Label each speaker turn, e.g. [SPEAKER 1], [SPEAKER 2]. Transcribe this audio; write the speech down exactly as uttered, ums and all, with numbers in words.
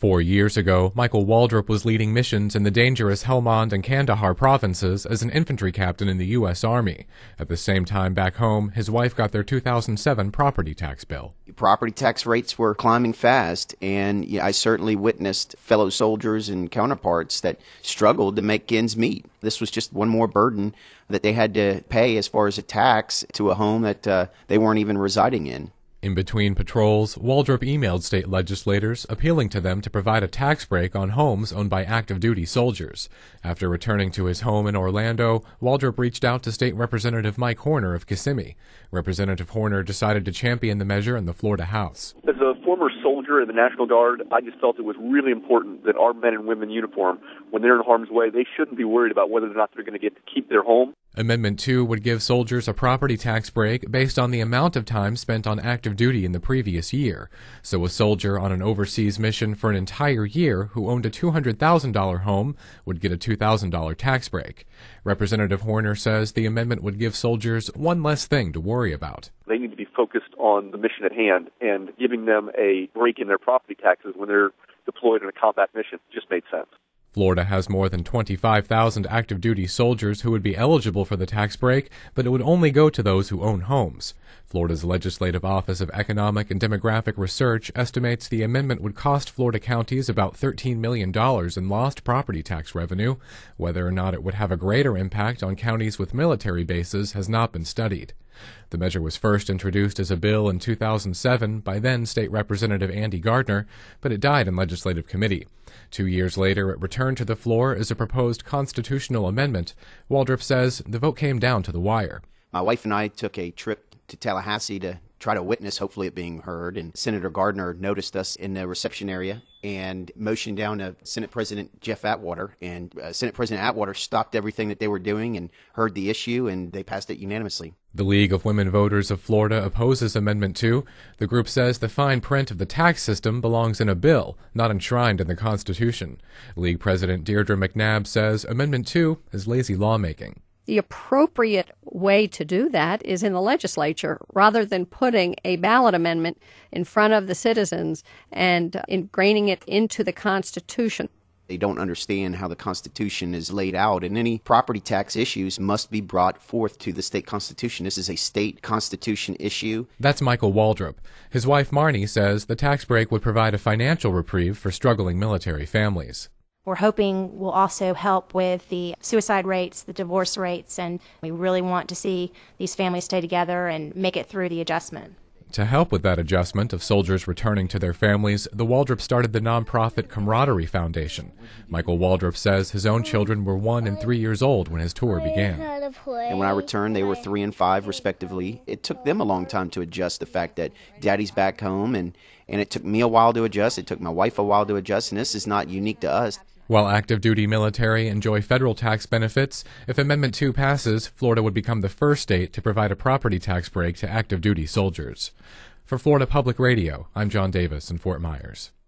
[SPEAKER 1] Four years ago, Michael Waldrop was leading missions in the dangerous Helmand and Kandahar provinces as an infantry captain in the U S Army. At the same time back home, his wife got their two thousand seven property tax bill.
[SPEAKER 2] Property tax rates were climbing fast, and yeah, I certainly witnessed fellow soldiers and counterparts that struggled to make ends meet. This was just one more burden that they had to pay as far as a tax to a home that uh, they weren't even residing in.
[SPEAKER 1] In between patrols, Waldrop emailed state legislators appealing to them to provide a tax break on homes owned by active-duty soldiers. After returning to his home in Orlando, Waldrop reached out to State Representative Mike Horner of Kissimmee. Representative Horner decided to champion the measure in the Florida House.
[SPEAKER 3] As a former soldier in the National Guard, I just felt it was really important that our men and women in uniform, when they're in harm's way, they shouldn't be worried about whether or not they're going to get to keep their home.
[SPEAKER 1] Amendment two would give soldiers a property tax break based on the amount of time spent on active duty in the previous year. So a soldier on an overseas mission for an entire year who owned a two hundred thousand dollars home would get a two thousand dollars tax break. Representative Horner says the amendment would give soldiers one less thing to worry about.
[SPEAKER 3] They need to be focused on the mission at hand, and giving them a break in their property taxes when they're deployed in a combat mission just made sense.
[SPEAKER 1] Florida has more than twenty-five thousand active-duty soldiers who would be eligible for the tax break, but it would only go to those who own homes. Florida's Legislative Office of Economic and Demographic Research estimates the amendment would cost Florida counties about thirteen million dollars in lost property tax revenue. Whether or not it would have a greater impact on counties with military bases has not been studied. The measure was first introduced as a bill in two thousand seven by then State Representative Andy Gardner, but it died in legislative committee. Two years later, it returned to the floor as a proposed constitutional amendment. Waldrop says the vote came down to the wire.
[SPEAKER 2] My wife and I took a trip to Tallahassee to try to witness, hopefully, it being heard, and Senator Gardner noticed us in the reception area and motioned down to Senate President Jeff Atwater, and uh, Senate President Atwater stopped everything that they were doing and heard the issue, and they passed it unanimously.
[SPEAKER 1] The League of Women Voters of Florida opposes Amendment two. The group says the fine print of the tax system belongs in a bill, not enshrined in the Constitution. League President Deirdre McNabb says Amendment two is lazy lawmaking.
[SPEAKER 4] The appropriate way to do that is in the legislature, rather than putting a ballot amendment in front of the citizens and ingraining it into the Constitution.
[SPEAKER 2] They don't understand how the Constitution is laid out, and any property tax issues must be brought forth to the state constitution. This is a state constitution issue.
[SPEAKER 1] That's Michael Waldrop. His wife Marnie says the tax break would provide a financial reprieve for struggling military families.
[SPEAKER 5] We're hoping will also help with the suicide rates, the divorce rates, and we really want to see these families stay together and make it through the adjustment.
[SPEAKER 1] To help with that adjustment of soldiers returning to their families, the Waldrop started the nonprofit Camaraderie Foundation. Michael Waldrop says his own children were one and three years old when his tour began.
[SPEAKER 2] And when I returned, they were three and five, respectively. It took them a long time to adjust the fact that Daddy's back home, and, and it took me a while to adjust. It took my wife a while to adjust, and this is not unique to us.
[SPEAKER 1] While active-duty military enjoy federal tax benefits, if Amendment two passes, Florida would become the first state to provide a property tax break to active-duty soldiers. For Florida Public Radio, I'm John Davis in Fort Myers.